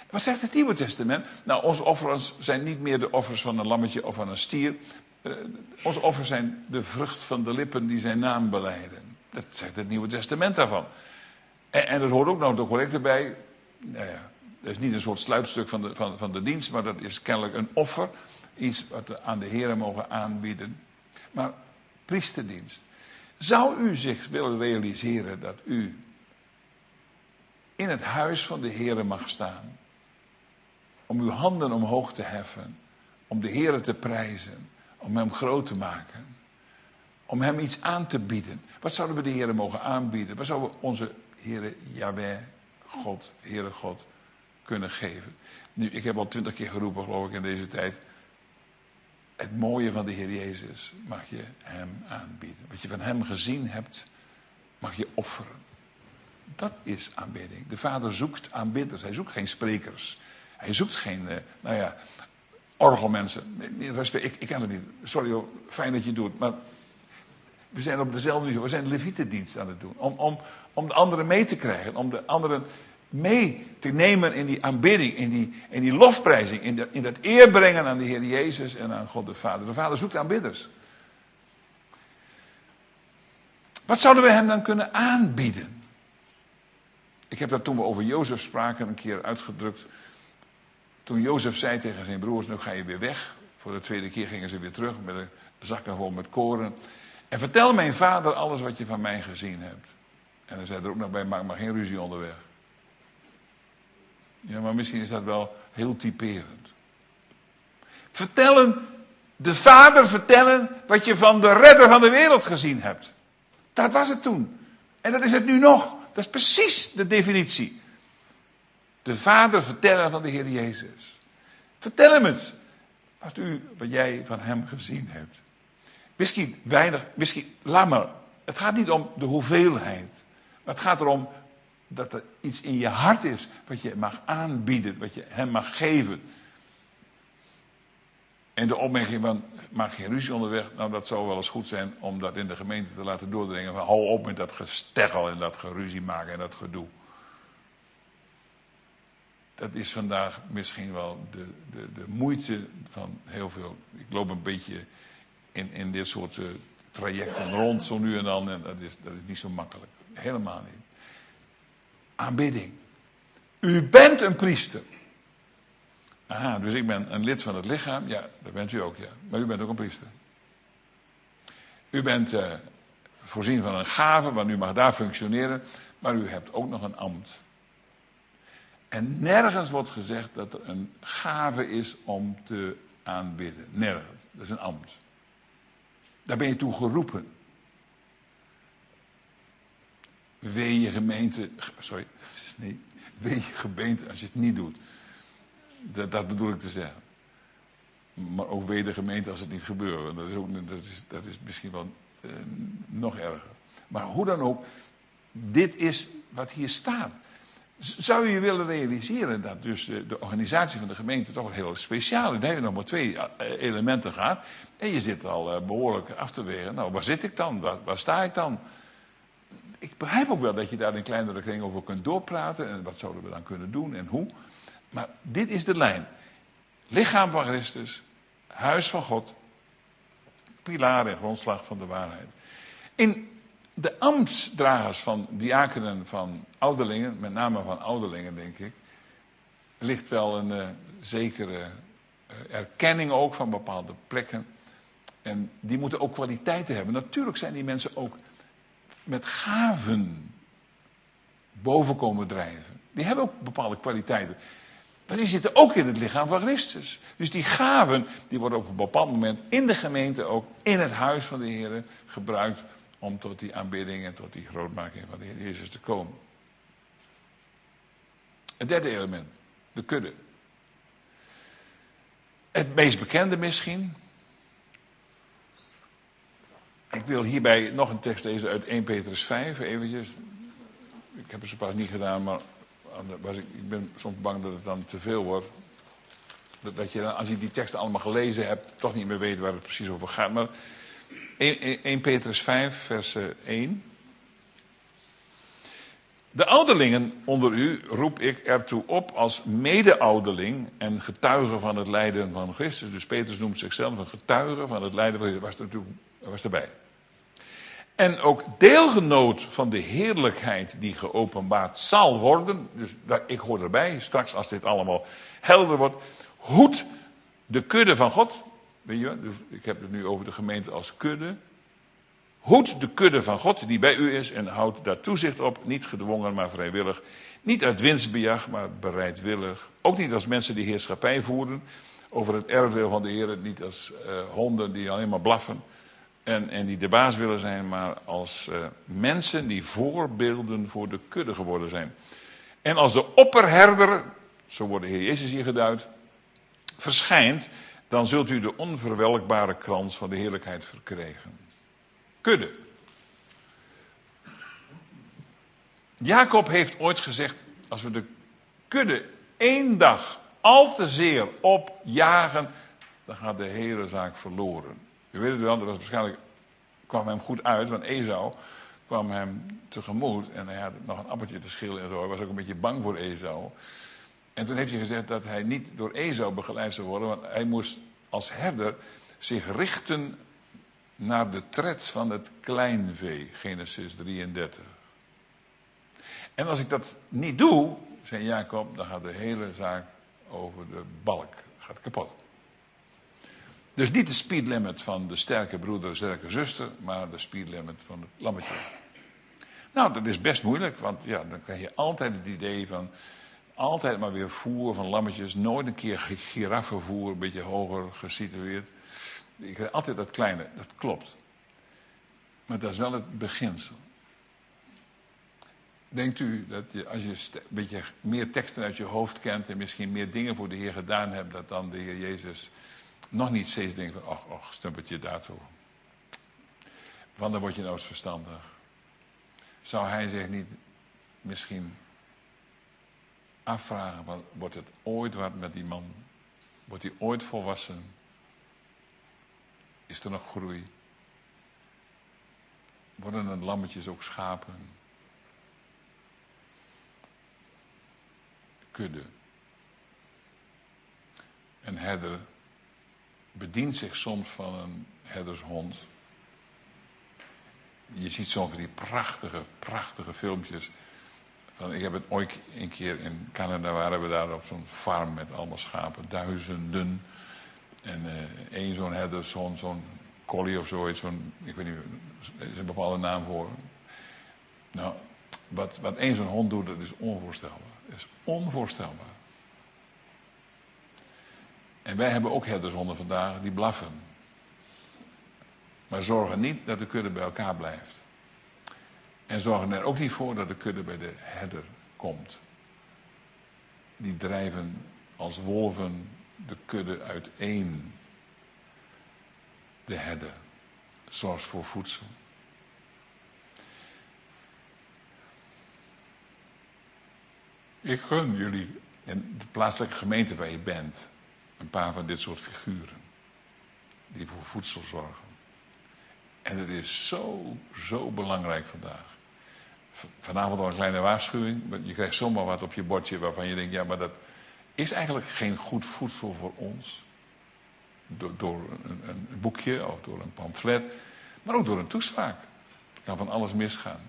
Wat zegt het Nieuwe Testament? Nou, onze offers zijn niet meer de offers van een lammetje of van een stier. Uh, onze offers zijn de vrucht van de lippen die zijn naam belijden. Dat zegt het Nieuwe Testament daarvan. En, en er hoort ook nog de collecte bij. Nou ja, dat is niet een soort sluitstuk van de, van, van de dienst, maar dat is kennelijk een offer. Iets wat we aan de Heer mogen aanbieden. Maar priesterdienst. Zou u zich willen realiseren dat u in het huis van de Heer mag staan? Om uw handen omhoog te heffen. Om de Heer te prijzen. Om hem groot te maken. Om hem iets aan te bieden. Wat zouden we de Heer mogen aanbieden? Wat zouden we onze Heer Yahweh, God, Heere God, kunnen geven? Nu, ik heb al twintig keer geroepen, geloof ik, in deze tijd. Het mooie van de Heer Jezus mag je hem aanbieden. Wat je van hem gezien hebt, mag je offeren. Dat is aanbidding. De Vader zoekt aanbidders. Hij zoekt geen sprekers. Hij zoekt geen, uh, nou ja, orgelmensen. Ik, ik ken het niet. Sorry hoor, fijn dat je het doet. Maar we zijn op dezelfde niveau. We zijn levietendienst aan het doen. Om, om, om de anderen mee te krijgen. Om de anderen mee te nemen in die aanbidding. In die, in die lofprijzing. In, de, in dat eer brengen aan de Heer Jezus en aan God de Vader. De Vader zoekt aanbidders. Wat zouden we hem dan kunnen aanbieden? Ik heb dat toen we over Jozef spraken een keer uitgedrukt. Toen Jozef zei tegen zijn broers, nu ga je weer weg. Voor de tweede keer gingen ze weer terug met een zakken vol met koren. En vertel mijn vader alles wat je van mij gezien hebt. En dan zei er ook nog bij, maak maar geen ruzie onderweg. Ja, maar misschien is dat wel heel typerend. Vertellen, de vader vertellen wat je van de redder van de wereld gezien hebt. Dat was het toen. En dat is het nu nog. Dat is precies de definitie. De vader vertellen van de Heer Jezus. Vertel hem eens. Wat, u, wat jij van hem gezien hebt. Misschien weinig, misschien, laat maar. Het gaat niet om de hoeveelheid. Maar het gaat erom dat er iets in je hart is wat je mag aanbieden. Wat je hem mag geven. En de opmerking van, maak geen ruzie onderweg. Nou, dat zou wel eens goed zijn om dat in de gemeente te laten doordringen. Van, hou op met dat gesteggel en dat geruzie maken en dat gedoe. Dat is vandaag misschien wel de, de, de moeite van heel veel. Ik loop een beetje in, in dit soort uh, trajecten rond, zo nu en dan. En dat is, dat is niet zo makkelijk. Helemaal niet. Aanbidding. U bent een priester. Aha, dus ik ben een lid van het lichaam. Ja, dat bent u ook, ja. Maar u bent ook een priester. U bent uh, voorzien van een gave, want u mag daar functioneren. Maar u hebt ook nog een ambt. En nergens wordt gezegd dat er een gave is om te aanbidden. Nergens. Dat is een ambt. Daar ben je toe geroepen. Wee je gemeente... Sorry. Nee. Wee je gemeente als je het niet doet. Dat, dat bedoel ik te zeggen. Maar ook wee de gemeente als het niet gebeurt. Dat is, ook, dat is, dat is misschien wel uh, nog erger. Maar hoe dan ook. Dit is wat hier staat. Zou je willen realiseren dat dus de, de organisatie van de gemeente toch heel speciaal is. Dan heb je nog maar twee elementen gehad. En je zit al uh, behoorlijk af te wegen. Nou, waar zit ik dan? Waar, waar sta ik dan? Ik begrijp ook wel dat je daar in kleinere kring over kunt doorpraten. En wat zouden we dan kunnen doen en hoe. Maar dit is de lijn. Lichaam van Christus. Huis van God. Pilaar en grondslag van de waarheid. In de ambtsdragers van diakenen, van ouderlingen, met name van ouderlingen denk ik, ligt wel een uh, zekere uh, erkenning ook van bepaalde plekken. En die moeten ook kwaliteiten hebben. Natuurlijk zijn die mensen ook met gaven boven komen drijven. Die hebben ook bepaalde kwaliteiten. Maar die zitten ook in het lichaam van Christus. Dus die gaven, die worden op een bepaald moment in de gemeente ook, in het huis van de Heer, gebruikt om tot die aanbidding en tot die grootmaking van de Heer Jezus te komen. Het derde element, de kudde. Het meest bekende misschien. Ik wil hierbij nog een tekst lezen uit Eerste Petrus vijf, eventjes. Ik heb het zo pas niet gedaan, maar was ik, ik ben soms bang dat het dan te veel wordt. Dat, dat je dan, als je die teksten allemaal gelezen hebt, toch niet meer weet waar het precies over gaat. Maar Eerste Petrus vijf, vers één. De ouderlingen onder u roep ik ertoe op als mede-ouderling en getuige van het lijden van Christus. Dus Petrus noemt zichzelf een getuige van het lijden van Christus. Was er natuurlijk, was erbij. En ook deelgenoot van de heerlijkheid die geopenbaard zal worden. Dus ik hoor erbij, straks als dit allemaal helder wordt. Hoed de kudde van God. Weet je, dus ik heb het nu over de gemeente als kudde. Hoed de kudde van God die bij u is en houd daar toezicht op. Niet gedwongen, maar vrijwillig. Niet uit winstbejag, maar bereidwillig. Ook niet als mensen die heerschappij voeren over het erfdeel van de Heer. Niet als uh, honden die alleen maar blaffen en, en die de baas willen zijn. Maar als uh, mensen die voorbeelden voor de kudde geworden zijn. En als de opperherder, zo wordt de Heer Jezus hier geduid, verschijnt, dan zult u de onverwelkbare krans van de heerlijkheid verkrijgen. Kudde. Jacob heeft ooit gezegd, als we de kudde één dag al te zeer opjagen, dan gaat de hele zaak verloren. U weet het wel, dat was waarschijnlijk, kwam hem goed uit, want Esau kwam hem tegemoet en hij had nog een appeltje te schillen en zo. Hij was ook een beetje bang voor Esau. En toen heeft hij gezegd dat hij niet door Esau begeleid zou worden, want hij moest als herder zich richten naar de tred van het kleinvee, Genesis drieëndertig. En als ik dat niet doe, zei Jacob, dan gaat de hele zaak over de balk, gaat kapot. Dus niet de speedlimit van de sterke broeder, sterke zuster, maar de speedlimit van het lammetje. Nou, dat is best moeilijk, want ja, dan krijg je altijd het idee van, altijd maar weer voer van lammetjes, nooit een keer giraffenvoer, een beetje hoger gesitueerd. Ik krijg altijd dat kleine, dat klopt. Maar dat is wel het beginsel. Denkt u dat je, als je een beetje meer teksten uit je hoofd kent en misschien meer dingen voor de Heer gedaan hebt, dat dan de Heer Jezus nog niet steeds denkt van, ach, ach, stumpertje daartoe. Wanneer word je nou eens verstandig? Zou hij zich niet misschien afvragen, van, wordt het ooit wat met die man? Wordt hij ooit volwassen? Is er nog groei? Worden het lammetjes ook schapen? Kudde. Een herder bedient zich soms van een herdershond. Je ziet soms die prachtige, prachtige filmpjes. Van, ik heb het ooit een keer in Canada, waren we daar op zo'n farm met allemaal schapen, duizenden. En uh, één zo'n herdershond, zo'n collie of zoiets, zo'n, ik weet niet, er is een bepaalde naam voor. Nou, wat, wat één zo'n hond doet, dat is onvoorstelbaar. Dat is onvoorstelbaar. En wij hebben ook herdershonden vandaag, die blaffen. Maar zorgen niet dat de kudde bij elkaar blijft. En zorgen er ook niet voor dat de kudde bij de herder komt. Die drijven als wolven de kudde uiteen. De herder zorgt voor voedsel. Ik gun jullie in de plaatselijke gemeente waar je bent een paar van dit soort figuren. Die voor voedsel zorgen. En het is zo, zo belangrijk vandaag. Vanavond al een kleine waarschuwing. Je krijgt zomaar wat op je bordje waarvan je denkt, ja, maar dat is eigenlijk geen goed voedsel voor ons. Door, door een, een boekje of door een pamflet. Maar ook door een toespraak. Er kan van alles misgaan.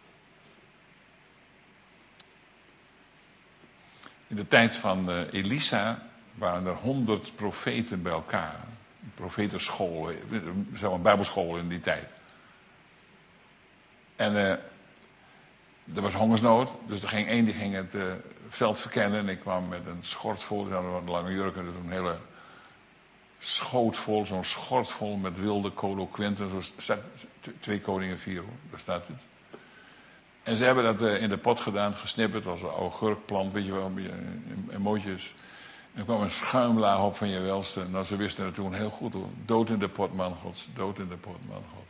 In de tijd van uh, Elisa waren er honderd profeten bij elkaar. Een profetenschool, zo'n bijbelschool in die tijd. En uh, er was hongersnood, dus er ging één die ging het uh, veld verkennen. En ik kwam met een schort vol, ze hadden een lange jurken, dus een hele schoot vol, zo'n schort vol met wilde coloquenten. Zo staat twee koningen vier, hoor, daar staat het. En ze hebben dat uh, in de pot gedaan, gesnipperd als een augurkplant, weet je wel, in, in mootjes. En er kwam een schuimlaag op van je welste. Nou, ze wisten het toen heel goed hoor. Dood in de pot, man Gods. Dood in de pot, man Gods.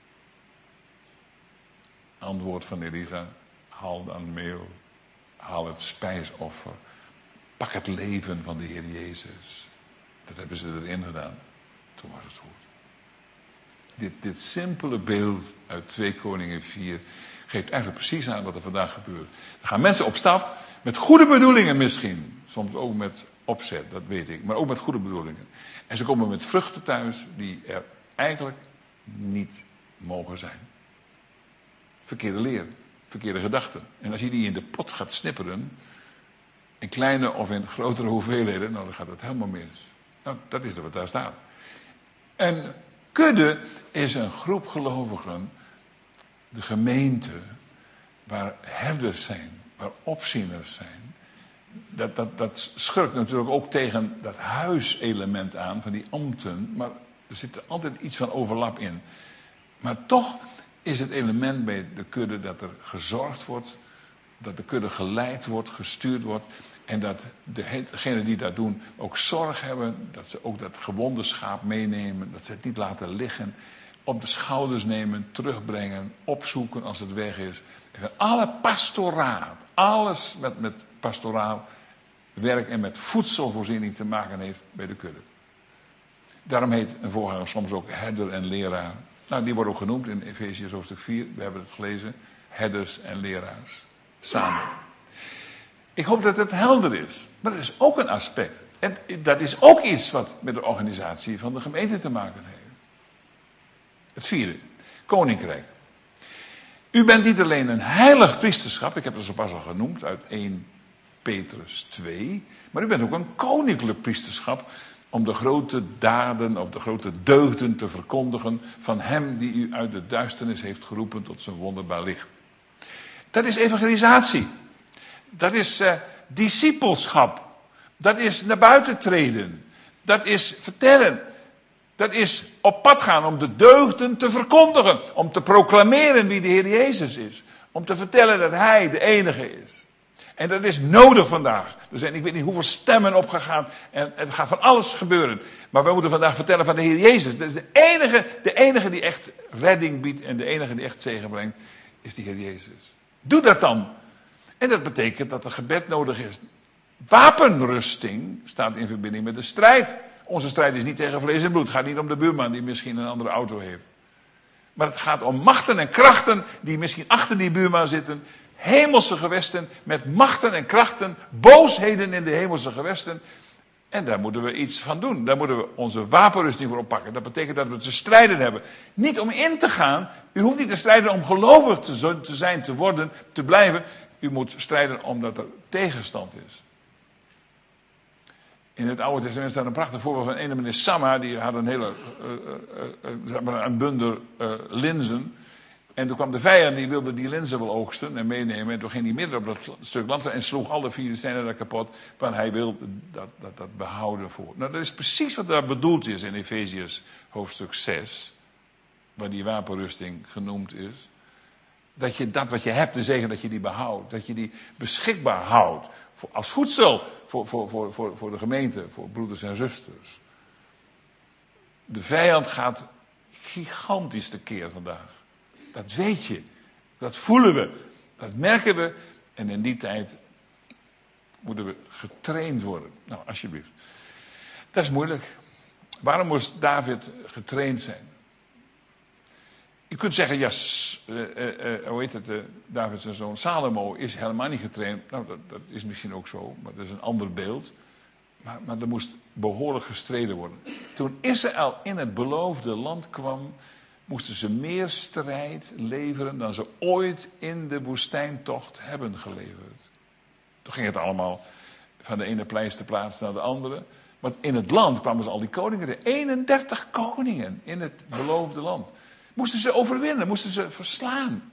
Antwoord van Elisa. Haal dan meel. Haal het spijsoffer. Pak het leven van de Heer Jezus. Dat hebben ze erin gedaan. Toen was het goed. Dit, dit simpele beeld uit twee Koningen vier Geeft eigenlijk precies aan wat er vandaag gebeurt. Er gaan mensen op stap, met goede bedoelingen misschien. Soms ook met opzet, dat weet ik. Maar ook met goede bedoelingen. En ze komen met vruchten thuis die er eigenlijk niet mogen zijn. Verkeerde leer, verkeerde gedachten. En als je die in de pot gaat snipperen, in kleine of in grotere hoeveelheden, nou dan gaat het helemaal mis. Nou, dat is er wat daar staat. En kudde is een groep gelovigen, de gemeente, waar herders zijn, waar opzieners zijn. Dat, dat, dat schurkt natuurlijk ook tegen dat huiselement aan, van die ambten, maar er zit er altijd iets van overlap in. Maar toch is het element bij de kudde dat er gezorgd wordt, dat de kudde geleid wordt, gestuurd wordt. En dat degenen die dat doen ook zorg hebben, dat ze ook dat gewonde schaap meenemen, dat ze het niet laten liggen, op de schouders nemen, terugbrengen, opzoeken als het weg is. En alle pastoraat, alles wat met pastoraal werk en met voedselvoorziening te maken heeft bij de kudde. Daarom heet een voorganger soms ook herder en leraar. Nou, die worden ook genoemd in Efeziërs hoofdstuk vier, we hebben het gelezen, herders en leraars, samen. Ik hoop dat het helder is. Maar er is ook een aspect. En dat is ook iets wat met de organisatie van de gemeente te maken heeft. Het vierde. Koninkrijk. U bent niet alleen een heilig priesterschap. Ik heb het zo pas al genoemd uit eerste Petrus twee. Maar u bent ook een koninklijk priesterschap. Om de grote daden of de grote deugden te verkondigen van hem die u uit de duisternis heeft geroepen tot zijn wonderbaar licht. Dat is evangelisatie. Dat is uh, discipelschap. Dat is naar buiten treden. Dat is vertellen. Dat is op pad gaan om de deugden te verkondigen. Om te proclameren wie de Heer Jezus is. Om te vertellen dat Hij de enige is. En dat is nodig vandaag. Er zijn ik weet niet hoeveel stemmen opgegaan. En het gaat van alles gebeuren. Maar we moeten vandaag vertellen van de Heer Jezus. Dat is de enige, de enige die echt redding biedt. En de enige die echt zegen brengt. Is de Heer Jezus. Doe dat dan. En dat betekent dat er gebed nodig is. Wapenrusting staat in verbinding met de strijd. Onze strijd is niet tegen vlees en bloed. Het gaat niet om de buurman die misschien een andere auto heeft. Maar het gaat om machten en krachten die misschien achter die buurman zitten. Hemelse gewesten met machten en krachten. Boosheden in de hemelse gewesten. En daar moeten we iets van doen. Daar moeten we onze wapenrusting voor oppakken. Dat betekent dat we te strijden hebben. Niet om in te gaan. U hoeft niet te strijden om gelovig te zijn, te worden, te blijven. U moet strijden omdat er tegenstand is. In het Oude Testament staat een prachtig voorbeeld van een meneer Samma. Die had een hele uh, uh, uh, een bundel uh, linzen. En toen kwam de vijand, die wilde die linzen wel oogsten en meenemen. En toen ging hij midden op dat stuk land en sloeg alle Filistijnen daar kapot. Want hij wil dat, dat, dat behouden voor. Nou, dat is precies wat daar bedoeld is in Efeziërs hoofdstuk zes. Waar die wapenrusting genoemd is. Dat je dat wat je hebt, de zegen, dat je die behoudt. Dat je die beschikbaar houdt. Voor, als voedsel voor, voor, voor, voor, voor de gemeente, voor broeders en zusters. De vijand gaat gigantisch tekeer vandaag. Dat weet je. Dat voelen we. Dat merken we. En in die tijd moeten we getraind worden. Nou, alsjeblieft. Dat is moeilijk. Waarom moest David getraind zijn? Je kunt zeggen, ja, uh, uh, uh, hoe heet het, uh, David zijn zoon Salomo is helemaal niet getraind. Nou, dat, dat is misschien ook zo, maar dat is een ander beeld. Maar, maar er moest behoorlijk gestreden worden. Toen Israël in het beloofde land kwam, moesten ze meer strijd leveren dan ze ooit in de woestijntocht hebben geleverd. Toen ging het allemaal van de ene pleister plaats naar de andere. Maar in het land kwamen ze al die koningen, de eenendertig koningen in het beloofde land. Moesten ze overwinnen, moesten ze verslaan.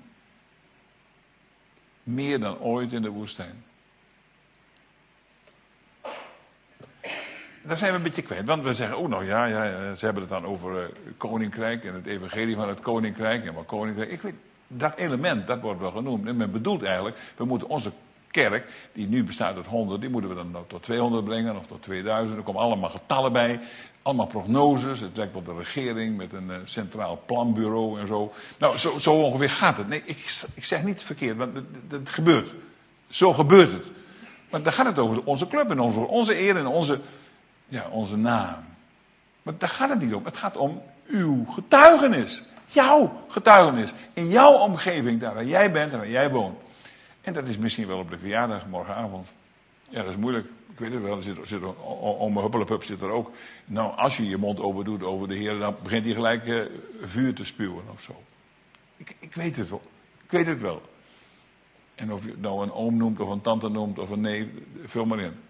Meer dan ooit in de woestijn. Daar zijn we een beetje kwijt. Want we zeggen, oh nou ja, ja ze hebben het dan over uh, koninkrijk en het evangelie van het koninkrijk. En wat koninkrijk. Ik weet, dat element, dat wordt wel genoemd. En men bedoelt eigenlijk, we moeten onze kerk, die nu bestaat uit honderd, die moeten we dan tot tweehonderd brengen of tot tweeduizend. Er komen allemaal getallen bij. Allemaal prognoses. Het lijkt op de regering met een uh, centraal planbureau en zo. Nou, zo, zo ongeveer gaat het. Nee, ik, ik zeg niet verkeerd, want het, het gebeurt. Zo gebeurt het. Maar dan gaat het over onze club en over onze eer en onze, ja, onze naam. Maar daar gaat het niet om. Het gaat om uw getuigenis. Jouw getuigenis. In jouw omgeving, daar waar jij bent en waar jij woont. En dat is misschien wel op de verjaardag morgenavond. Ja, dat is moeilijk. Ik weet het wel. Er zit, zit, Ome Huppelepup zit er ook. Nou, als je je mond open doet over de Heer, dan begint hij gelijk uh, vuur te spuwen of zo. Ik, ik weet het wel. Ik weet het wel. En of je het nou een oom noemt, of een tante noemt, of een neef, vul maar in.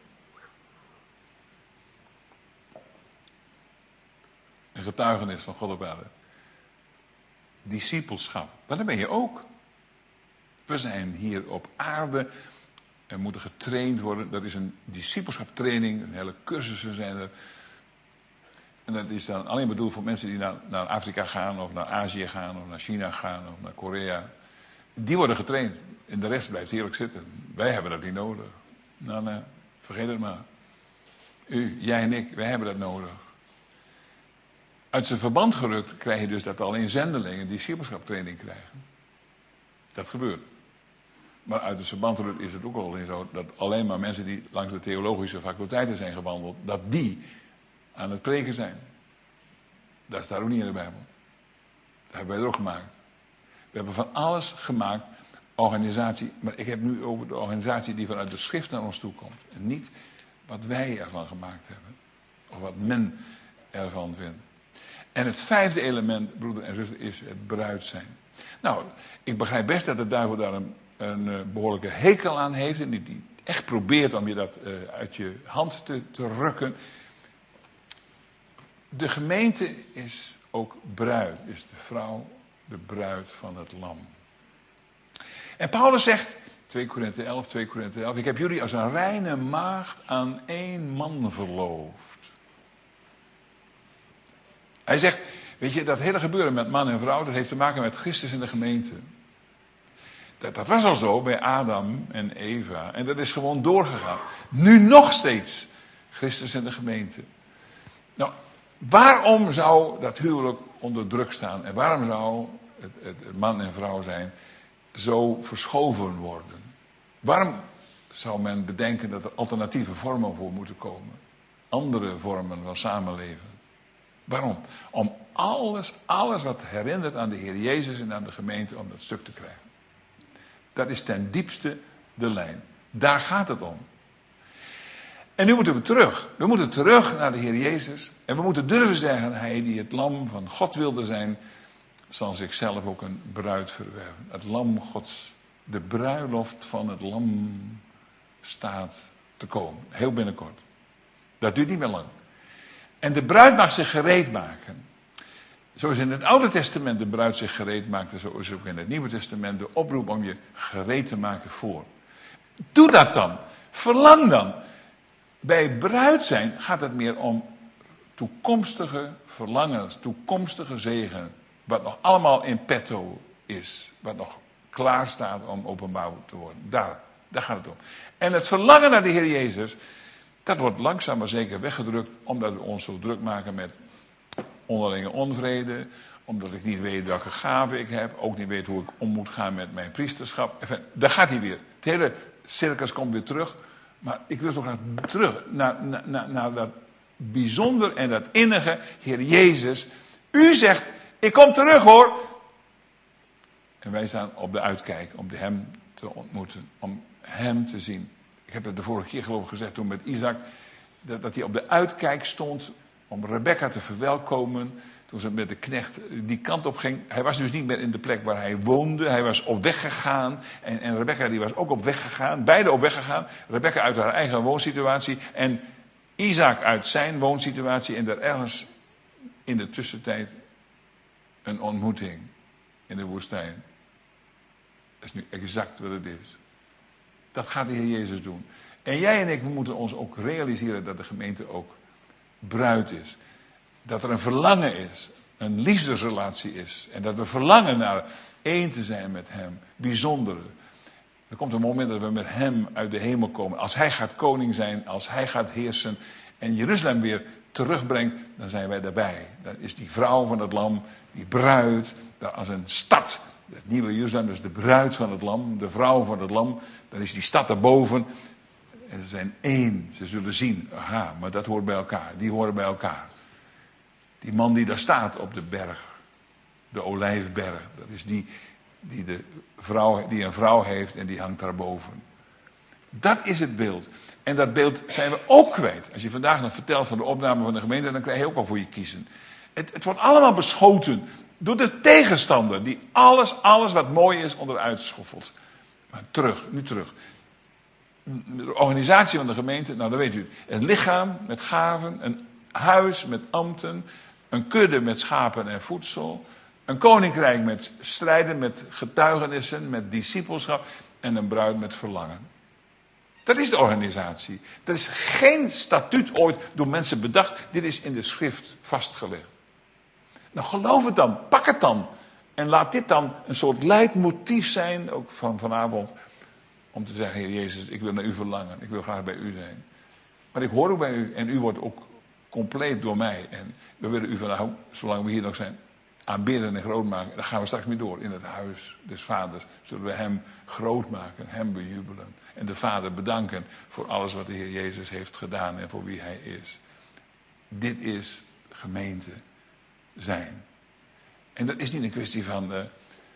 Een getuigenis van God op aarde. Discipelschap. Maar dat ben je ook. We zijn hier op aarde en moeten getraind worden. Dat is een discipelschaptraining. Een hele cursussen zijn er. En dat is dan alleen bedoeld voor mensen die naar, naar Afrika gaan, of naar Azië gaan, of naar China gaan, of naar Korea. Die worden getraind. En de rest blijft heerlijk zitten. Wij hebben dat niet nodig. Nou, nee, vergeet het maar. U, jij en ik, wij hebben dat nodig. Uit zijn verband gerukt krijg je dus dat alleen zendelingen discipelschaptraining krijgen. Dat gebeurt. Maar uit het verband gerukt is het ook al zo dat alleen maar mensen die langs de theologische faculteiten zijn gewandeld, dat die aan het preken zijn. Dat staat ook niet in de Bijbel. Dat hebben wij er ook gemaakt. We hebben van alles gemaakt, organisatie. Maar ik heb nu over de organisatie die vanuit de schrift naar ons toe komt. En niet wat wij ervan gemaakt hebben. Of wat men ervan vindt. En het vijfde element, broeder en zuster, is het bruid zijn. Nou, ik begrijp best dat de duivel daar een, een behoorlijke hekel aan heeft. En die, die echt probeert om je dat uh, uit je hand te, te rukken. De gemeente is ook bruid. Is de vrouw de bruid van het lam. En Paulus zegt, twee Korinthe elf, twee Korinthe elf... ik heb jullie als een reine maagd aan één man verloofd. Hij zegt, weet je, dat hele gebeuren met man en vrouw, dat heeft te maken met Christus en de gemeente. Dat, dat was al zo bij Adam en Eva. En dat is gewoon doorgegaan. Nu nog steeds Christus en de gemeente. Nou, waarom zou dat huwelijk onder druk staan? En waarom zou het, het, het man en vrouw zijn zo verschoven worden? Waarom zou men bedenken dat er alternatieve vormen voor moeten komen? Andere vormen van samenleven. Waarom? Om alles, alles wat herinnert aan de Heer Jezus en aan de gemeente, om dat stuk te krijgen. Dat is ten diepste de lijn. Daar gaat het om. En nu moeten we terug. We moeten terug naar de Heer Jezus. En we moeten durven zeggen, hij die het lam van God wilde zijn, zal zichzelf ook een bruid verwerven. Het lam Gods, de bruiloft van het lam staat te komen. Heel binnenkort. Dat duurt niet meer lang. En de bruid mag zich gereed maken. Zoals in het Oude Testament de bruid zich gereed maakte, zo is ook in het Nieuwe Testament de oproep om je gereed te maken voor. Doe dat dan. Verlang dan. Bij bruid zijn gaat het meer om toekomstige verlangens, toekomstige zegen. Wat nog allemaal in petto is. Wat nog klaar staat om openbaar te worden. Daar, daar gaat het om. En het verlangen naar de Heer Jezus, dat wordt langzaam maar zeker weggedrukt, omdat we ons zo druk maken met onderlinge onvrede, omdat ik niet weet welke gave ik heb, ook niet weet hoe ik om moet gaan met mijn priesterschap. Enfin, daar gaat hij weer. Het hele circus komt weer terug, maar ik wil zo graag terug naar, naar, naar, naar dat bijzonder en dat innige Heer Jezus. U zegt, ik kom terug hoor. En wij staan op de uitkijk om hem te ontmoeten, om hem te zien. Ik heb het de vorige keer geloof ik gezegd toen met Isaac, dat, dat hij op de uitkijk stond om Rebecca te verwelkomen. Toen ze met de knecht die kant op ging. Hij was dus niet meer in de plek waar hij woonde. Hij was op weg gegaan. En, en Rebecca die was ook op weg gegaan. Beide op weg gegaan. Rebecca uit haar eigen woonsituatie. En Isaac uit zijn woonsituatie. En daar ergens in de tussentijd een ontmoeting in de woestijn. Dat is nu exact wat het is. Dat gaat de Heer Jezus doen. En jij en ik, we moeten ons ook realiseren dat de gemeente ook bruid is. Dat er een verlangen is, een liefdesrelatie is. En dat we verlangen naar één te zijn met hem. Bijzondere. Er komt een moment dat we met hem uit de hemel komen. Als hij gaat koning zijn, als hij gaat heersen en Jeruzalem weer terugbrengt, dan zijn wij daarbij. Dan is die vrouw van het lam, die bruid, als een stad. Het nieuwe Jeruzalem, dus de bruid van het lam, de vrouw van het lam. Dan is die stad daarboven. En ze zijn één. Ze zullen zien, aha, maar dat hoort bij elkaar. Die horen bij elkaar. Die man die daar staat op de berg. De olijfberg. Dat is die die, de vrouw, die een vrouw heeft en die hangt daarboven. Dat is het beeld. En dat beeld zijn we ook kwijt. Als je vandaag nog vertelt van de opname van de gemeente, dan krijg je ook al voor je kiezen. Het, het wordt allemaal beschoten door de tegenstander. Die alles, alles wat mooi is onderuit schoffelt. Maar terug, nu terug. De organisatie van de gemeente, nou dan weet u het. Een lichaam met gaven, een huis met ambten, een kudde met schapen en voedsel, een koninkrijk met strijden, met getuigenissen, met discipelschap en een bruid met verlangen. Dat is de organisatie. Dat is geen statuut ooit door mensen bedacht. Dit is in de schrift vastgelegd. Nou geloof het dan, pak het dan. En laat dit dan een soort leidmotief zijn, ook van vanavond, om te zeggen, Heer Jezus, ik wil naar u verlangen. Ik wil graag bij u zijn. Maar ik hoor ook bij u en u wordt ook compleet door mij. En we willen u vandaag, zolang we hier nog zijn, aanbidden en groot maken. Daar gaan we straks mee door. In het huis des vaders zullen we hem groot maken, hem bejubelen. En de Vader bedanken voor alles wat de Heer Jezus heeft gedaan en voor wie hij is. Dit is gemeente zijn. En dat is niet een kwestie van, uh,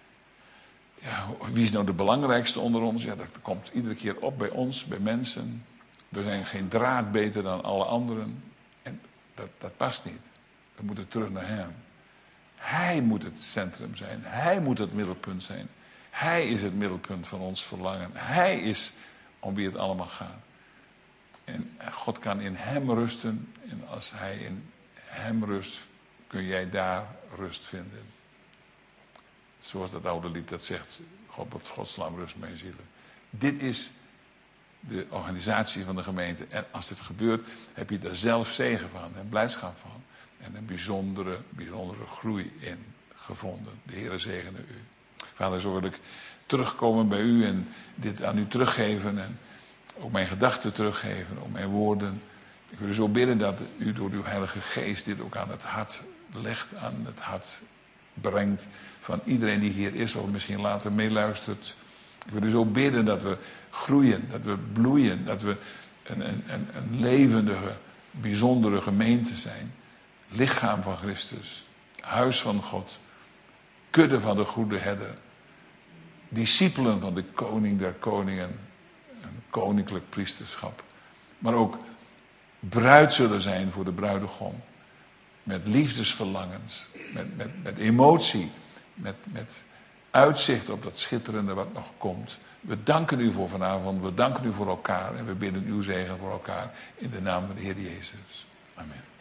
ja, wie is nou de belangrijkste onder ons? Ja, dat komt iedere keer op bij ons, bij mensen. We zijn geen draad beter dan alle anderen. En dat, dat past niet. We moeten terug naar hem. Hij moet het centrum zijn. Hij moet het middelpunt zijn. Hij is het middelpunt van ons verlangen. Hij is om wie het allemaal gaat. En God kan in hem rusten. En als hij in hem rust, kun jij daar rust vinden. Zoals dat oude lied dat zegt. God op Gods lam rust mijn zielen. Dit is de organisatie van de gemeente. En als dit gebeurt, heb je daar zelf zegen van en blijdschap van. En een bijzondere, bijzondere groei in gevonden. De Heere zegene u. Vader, zo wil ik terugkomen bij u en dit aan u teruggeven. En ook mijn gedachten teruggeven, ook mijn woorden. Ik wil u zo bidden dat u door uw Heilige Geest dit ook aan het hart legt, aan het hart brengt. Van iedereen die hier is of misschien later meeluistert. Ik wil u zo bidden dat we groeien, dat we bloeien. Dat we een, een, een, een levendige, bijzondere gemeente zijn. Lichaam van Christus, huis van God, kudde van de goede herder, discipelen van de koning der koningen, een koninklijk priesterschap. Maar ook bruid zullen zijn voor de bruidegom, met liefdesverlangens, met, met, met emotie, met, met uitzicht op dat schitterende wat nog komt. We danken u voor vanavond, we danken u voor elkaar en we bidden uw zegen voor elkaar in de naam van de Heer Jezus. Amen.